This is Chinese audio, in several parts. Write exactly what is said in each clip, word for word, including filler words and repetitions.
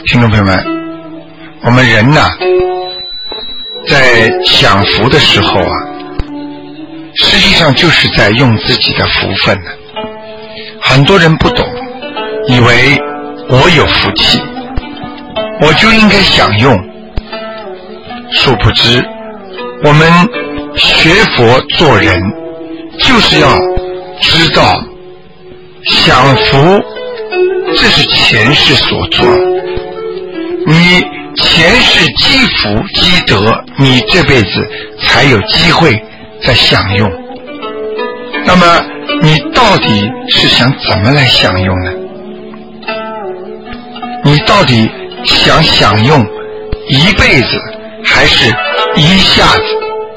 听众朋友们，我们人呐、啊，在享福的时候啊，实际上就是在用自己的福分呢、啊。很多人不懂，以为我有福气，我就应该享用。殊不知，我们学佛做人，就是要知道享福，这是前世所做。你前世积福积德，你这辈子才有机会再享用。那么你到底是想怎么来享用呢？你到底想享用一辈子，还是一下子？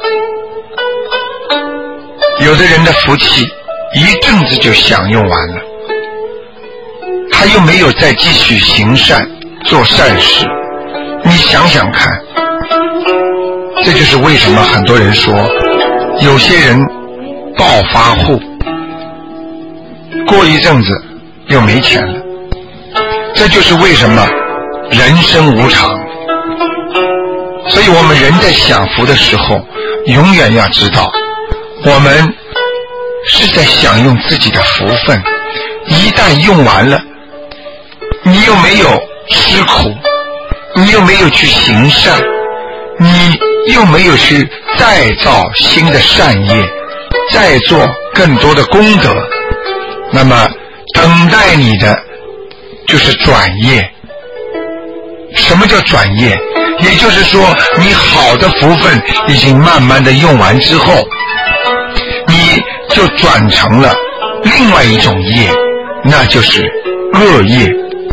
有的人的福气一阵子就享用完了，他又没有再继续行善做善事。你想想看，这就是为什么很多人说有些人暴发户，过一阵子又没钱了。这就是为什么人生无常。所以我们人在享福的时候，永远要知道我们是在享用自己的福分。一旦用完了，你又没有吃苦，你又没有去行善，你又没有去再造新的善业，再做更多的功德，那么等待你的就是转业。什么叫转业？也就是说，你好的福分已经慢慢的用完之后，你就转成了另外一种业，那就是恶业。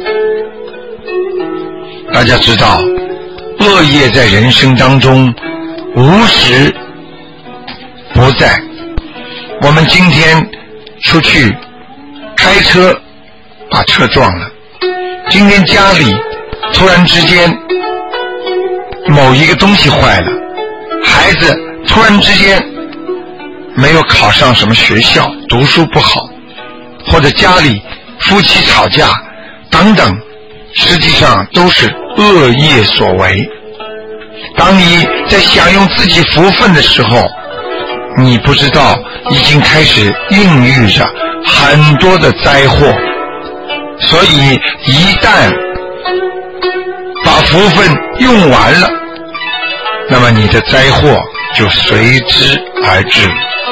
大家知道，恶业在人生当中无时不在。我们今天出去开车把车撞了，今天家里突然之间某一个东西坏了，孩子突然之间没有考上什么学校，读书不好，或者家里夫妻吵架等等，实际上都是恶业所为。当你在享用自己福分的时候，你不知道已经开始孕育着很多的灾祸。所以一旦把福分用完了，那么你的灾祸就随之而至。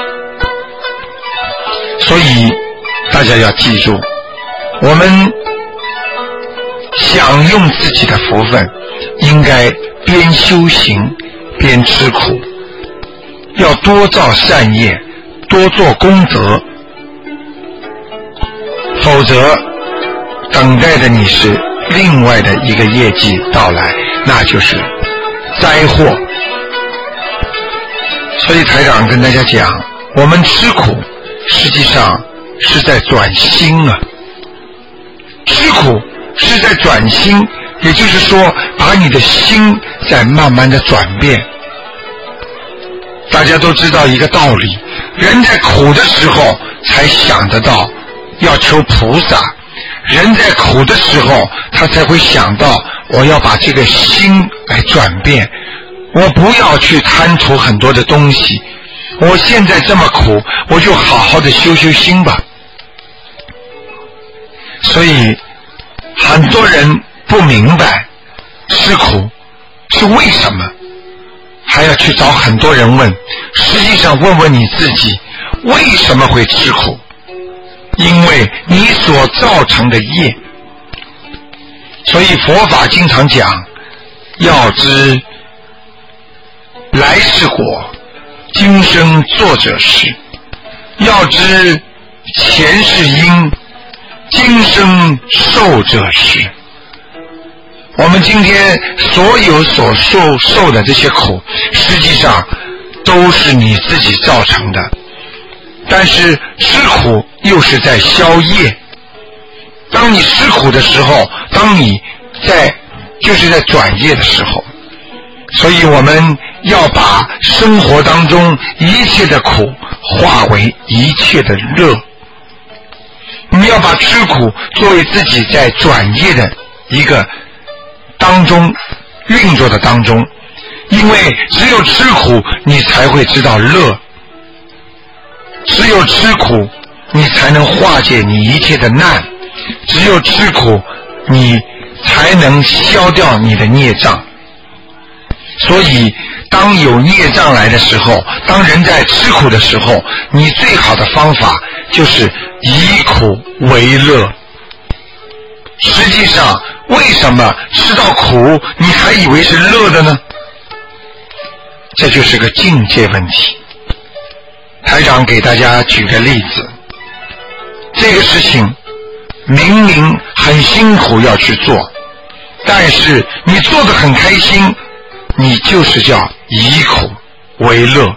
所以大家要记住，我们享用自己的福分，应该边修行边吃苦，要多造善业，多做功德，否则等待的你是另外的一个业绩到来，那就是灾祸。所以台长跟大家讲，我们吃苦实际上是在转心啊，吃苦是在转心，也就是说把你的心在慢慢的转变。大家都知道一个道理，人在苦的时候才想得到要求菩萨，人在苦的时候他才会想到我要把这个心来转变，我不要去贪图很多的东西，我现在这么苦，我就好好的修修心吧。所以很多人不明白吃苦是为什么，还要去找很多人问。实际上问问你自己，为什么会吃苦？因为你所造成的业。所以佛法经常讲，要知来世果，今生做者是；要知前世因，今生受者是。我们今天所有所受受的这些苦，实际上都是你自己造成的，但是吃苦又是在消业。当你吃苦的时候，当你在就是在转业的时候。所以我们要把生活当中一切的苦化为一切的乐，你要把吃苦作为自己在转业的一个当中运作的当中，因为只有吃苦你才会知道乐，只有吃苦你才能化解你一切的难，只有吃苦你才能消掉你的孽障。所以当有孽障来的时候，当人在吃苦的时候，你最好的方法就是以苦为乐。实际上为什么吃到苦你还以为是乐的呢？这就是个境界问题。台长给大家举个例子，这个事情明明很辛苦要去做，但是你做得很开心，你就是叫以苦为乐。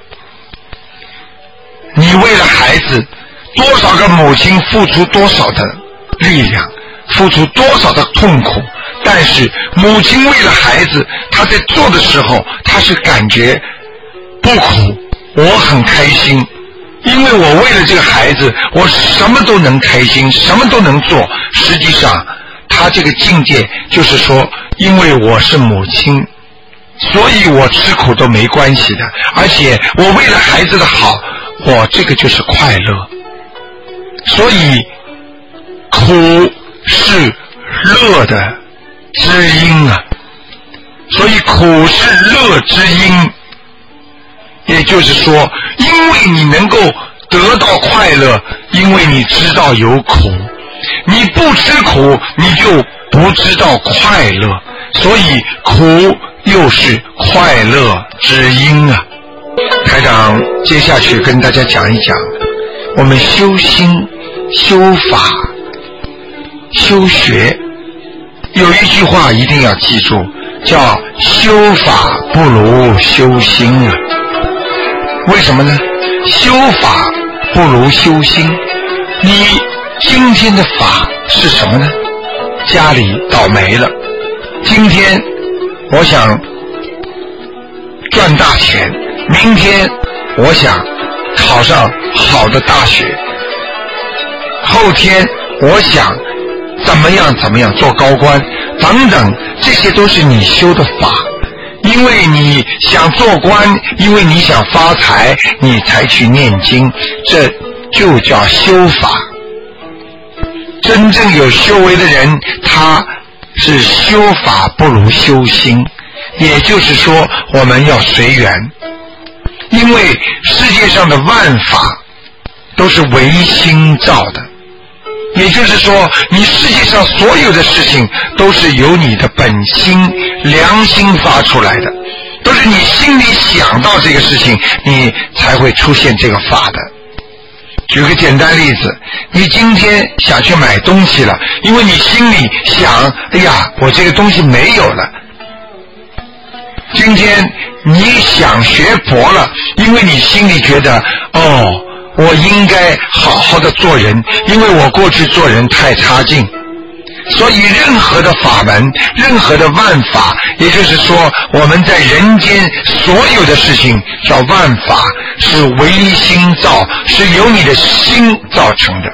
你为了孩子，多少个母亲付出多少的力量，付出多少的痛苦，但是母亲为了孩子，她在做的时候，她是感觉不苦，我很开心，因为我为了这个孩子，我什么都能开心，什么都能做。实际上她这个境界就是说，因为我是母亲，所以我吃苦都没关系的，而且我为了孩子的好，我这个就是快乐。所以苦是乐的知音啊，所以苦是乐之因。也就是说，因为你能够得到快乐，因为你知道有苦，你不吃苦你就不知道快乐，所以苦又是快乐之因啊。台长接下去跟大家讲一讲，我们修心修法修学有一句话一定要记住，叫修法不如修心啊。为什么呢？修法不如修心。你今天的法是什么呢？家里倒霉了，今天我想赚大钱，明天我想考上好的大学，后天我想怎么样怎么样做高官等等，这些都是你修的法。因为你想做官，因为你想发财，你才去念经，这就叫修法。真正有修为的人，他是修法不如修心。也就是说，我们要随缘，因为世界上的万法都是唯心造的。也就是说，你世界上所有的事情都是由你的本心良心发出来的，都是你心里想到这个事情，你才会出现这个法的。举个简单例子，你今天想去买东西了，因为你心里想，哎呀，我这个东西没有了。今天你想学佛了，因为你心里觉得，哦，我应该好好的做人，因为我过去做人太差劲。所以任何的法门，任何的万法，也就是说我们在人间所有的事情叫万法，是唯心造，是由你的心造成的。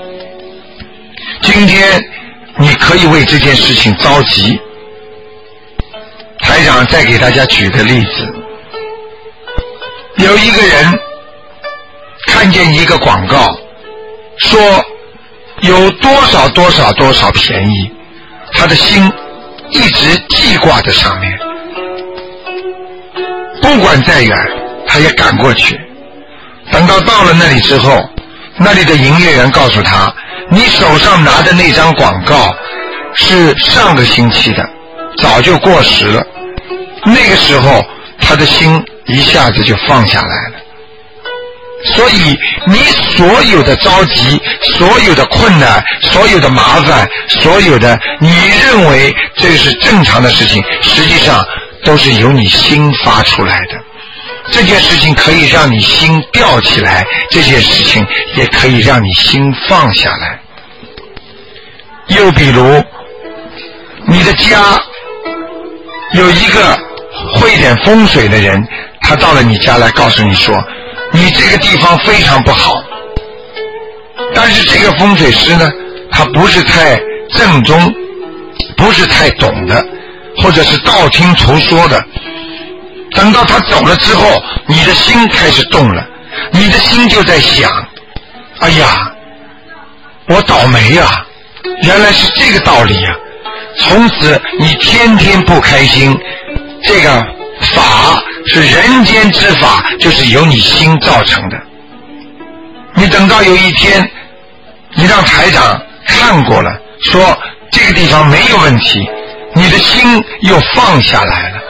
今天你可以为这件事情着急。台长再给大家举个例子，有一个人看见一个广告，说有多少多少多少便宜，他的心一直记挂在上面，不管再远他也赶过去。等到到了那里之后，那里的营业员告诉他，你手上拿的那张广告是上个星期的，早就过时了。那个时候他的心一下子就放下来了。所以你所有的着急，所有的困难，所有的麻烦，所有的你认为这是正常的事情，实际上都是由你心发出来的。这件事情可以让你心吊起来，这件事情也可以让你心放下来。又比如你的家有一个会点风水的人，他到了你家来告诉你说，你这个地方非常不好，但是这个风水师呢，他不是太正宗，不是太懂的， 或者是道听途说的。等到他走了之后，你的心开始动了，你的心就在想，哎呀，我倒霉啊，原来是这个道理啊。从此你天天不开心，这个法是人间之法，就是由你心造成的。你等到有一天你让台长看过了，说这个地方没有问题，你的心又放下来了。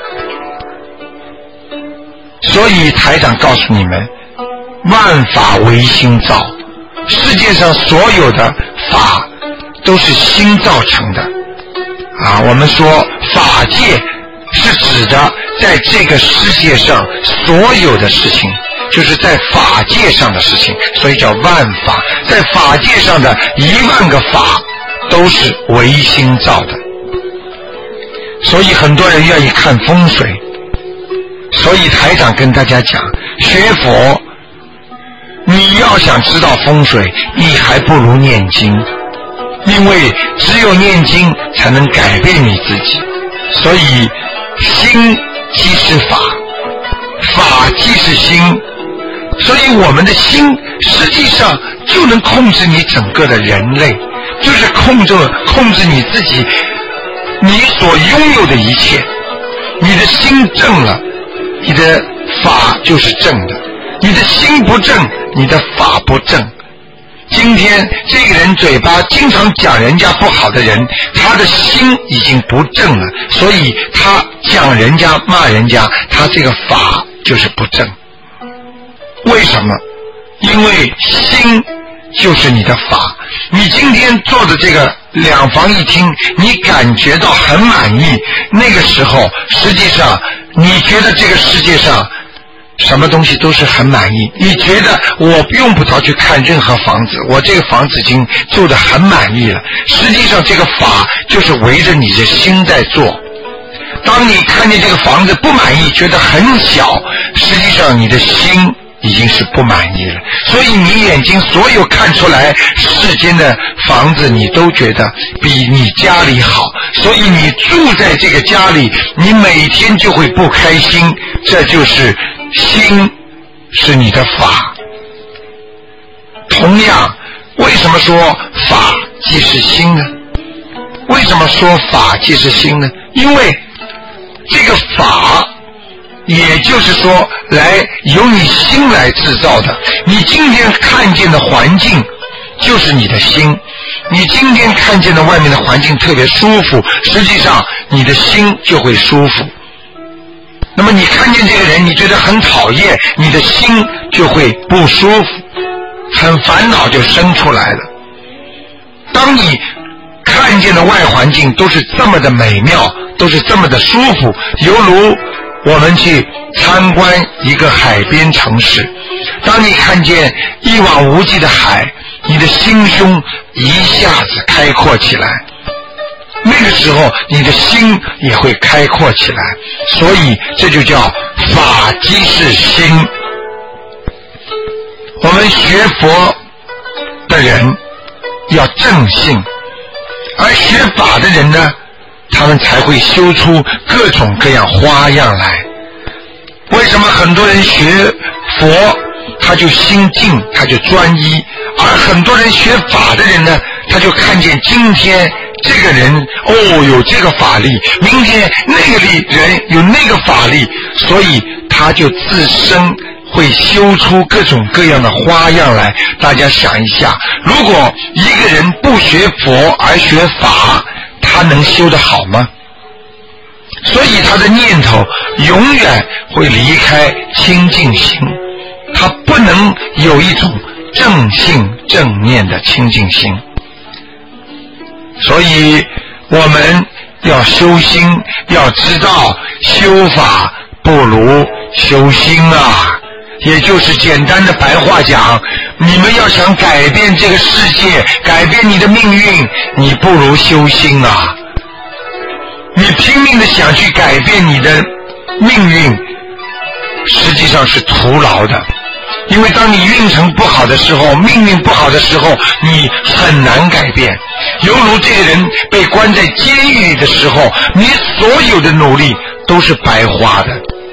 所以台长告诉你们，万法唯心造，世界上所有的法都是心造成的啊。我们说法界是指的在这个世界上所有的事情，就是在法界上的事情，所以叫万法。在法界上的一万个法都是唯心造的。所以很多人愿意看风水，所以台长跟大家讲，学佛你要想知道风水，你还不如念经，因为只有念经才能改变你自己。所以心即是法，法即是心，所以我们的心实际上就能控制你整个的人类，就是控制控制你自己，你所拥有的一切。你的心正了，你的法就是正的，你的心不正，你的法不正。今天这个人嘴巴经常讲人家不好的人，他的心已经不正了，所以他讲人家骂人家，他这个法就是不正。为什么？因为心就是你的法。你今天做的这个两房一厅，你感觉到很满意，那个时候实际上你觉得这个世界上什么东西都是很满意，你觉得我用不着去看任何房子，我这个房子已经做得很满意了。实际上这个法就是围着你的心在做。当你看见这个房子不满意，觉得很小，实际上你的心已经是不满意了。所以你眼睛所有看出来世间的房子，你都觉得比你家里好，所以你住在这个家里，你每天就会不开心。这就是心是你的法。同样，为什么说法即是心呢？为什么说法即是心呢？因为这个法也就是说来由你心来制造的。你今天看见的环境就是你的心，你今天看见的外面的环境特别舒服，实际上你的心就会舒服。那么你看见这个人你觉得很讨厌，你的心就会不舒服，很烦恼就生出来了。当你看见的外环境都是这么的美妙，都是这么的舒服，犹如我们去参观一个海边城市，当你看见一望无际的海，你的心胸一下子开阔起来，那个时候你的心也会开阔起来。所以这就叫法即是心。我们学佛的人要正信，而学法的人呢，他们才会修出各种各样花样来。为什么很多人学佛他就心静，他就专一，而很多人学法的人呢，他就看见今天这个人哦有这个法力，明天那个力人有那个法力，所以他就自身会修出各种各样的花样来。大家想一下，如果一个人不学佛而学法，他能修得好吗？所以他的念头永远会离开清净心，他不能有一种正性正念的清净心。所以我们要修心，要知道修法不如修心啊。也就是简单的白话讲，你们要想改变这个世界，改变你的命运，你不如修心啊。你拼命的想去改变你的命运，实际上是徒劳的。 因为当你运程不好的时候，命运不好的时候，你很难改变。犹如这个人被关在监狱里的时候，你所有的努力都是白花的。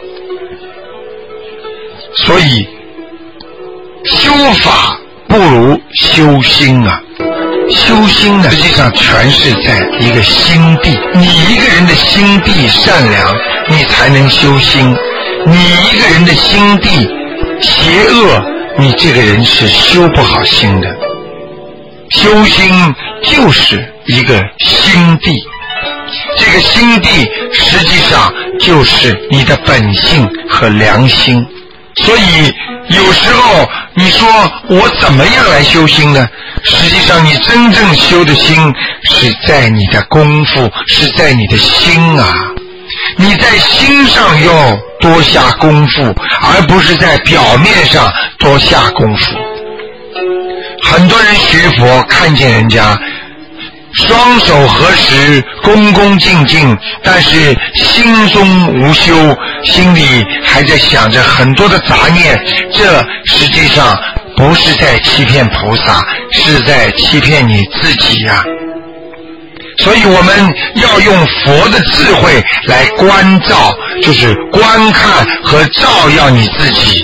所以修法不如修心啊，修心呢实际上全是在一个心地，你一个人的心地善良，你才能修心。你一个人的心地邪恶，你这个人是修不好心的。修心就是一个心地，这个心地实际上就是你的本性和良心。所以有时候你说我怎么样来修心呢？实际上你真正修的心是在你的功夫，是在你的心啊。你在心上要多下功夫，而不是在表面上多下功夫。很多人学佛看见人家双手合十恭恭敬敬，但是心中无修，心里还在想着很多的杂念，这实际上不是在欺骗菩萨，是在欺骗你自己呀、啊。所以我们要用佛的智慧来关照，就是观看和照耀你自己。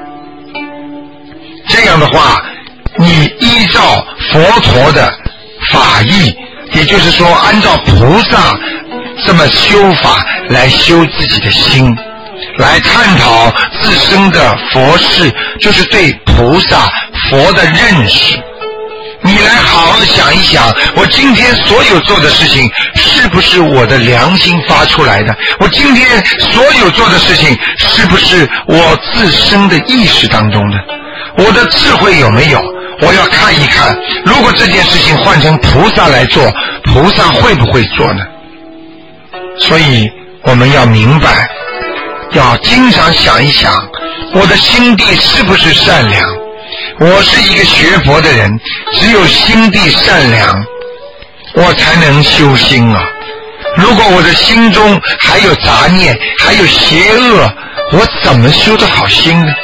这样的话，你依照佛陀的法义，也就是说按照菩萨这么修法来修自己的心，来探讨自身的佛事，就是对菩萨佛的认识。你来好好想一想，我今天所有做的事情是不是我的良心发出来的？我今天所有做的事情是不是我自身的意识当中的？我的智慧有没有？我要看一看，如果这件事情换成菩萨来做，菩萨会不会做呢？所以我们要明白，要经常想一想，我的心地是不是善良？我是一个学佛的人，只有心地善良，我才能修心啊。如果我的心中还有杂念，还有邪恶，我怎么修得好心呢？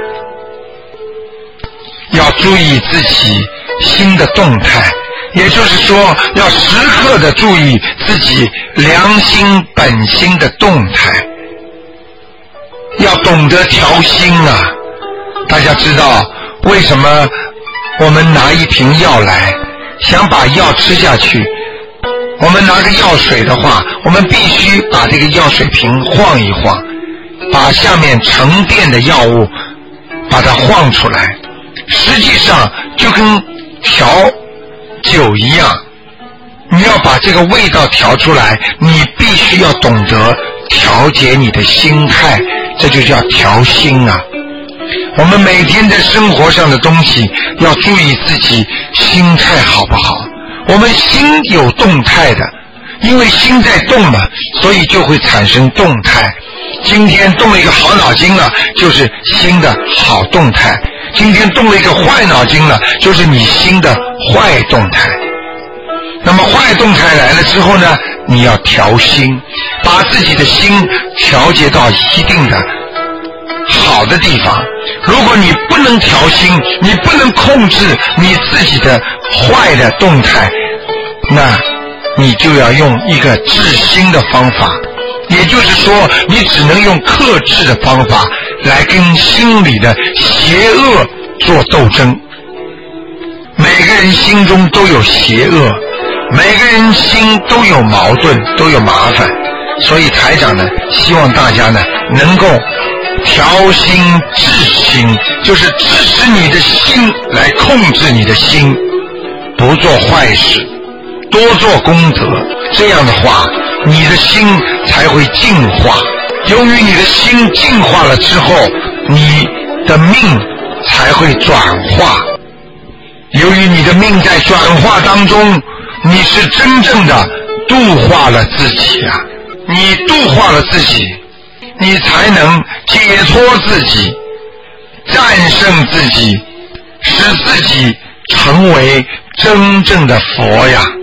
要注意自己心的动态，也就是说要时刻的注意自己良心本心的动态，要懂得调心啊。大家知道为什么我们拿一瓶药来，想把药吃下去，我们拿个药水的话，我们必须把这个药水瓶晃一晃，把下面沉淀的药物把它晃出来。实际上就跟调酒一样，你要把这个味道调出来，你必须要懂得调节你的心态，这就叫调心啊。我们每天在生活上的东西要注意自己心态好不好。我们心有动态的，因为心在动嘛，所以就会产生动态。今天动了一个好脑筋了，就是心的好动态；今天动了一个坏脑筋了，就是你心的坏动态。那么坏动态来了之后呢，你要调心，把自己的心调节到一定的好的地方。如果你不能调心，你不能控制你自己的坏的动态，那你就要用一个治心的方法，也就是说你只能用克制的方法来跟心里的邪恶做斗争。每个人心中都有邪恶，每个人心都有矛盾，都有麻烦，所以台长呢希望大家呢能够调心治心，就是支持你的心来控制你的心，不做坏事，多做功德，这样的话你的心才会净化。由于你的心净化了之后，你的命才会转化。由于你的命在转化当中，你是真正的度化了自己啊！你度化了自己，你才能解脱自己，战胜自己，使自己成为真正的佛呀。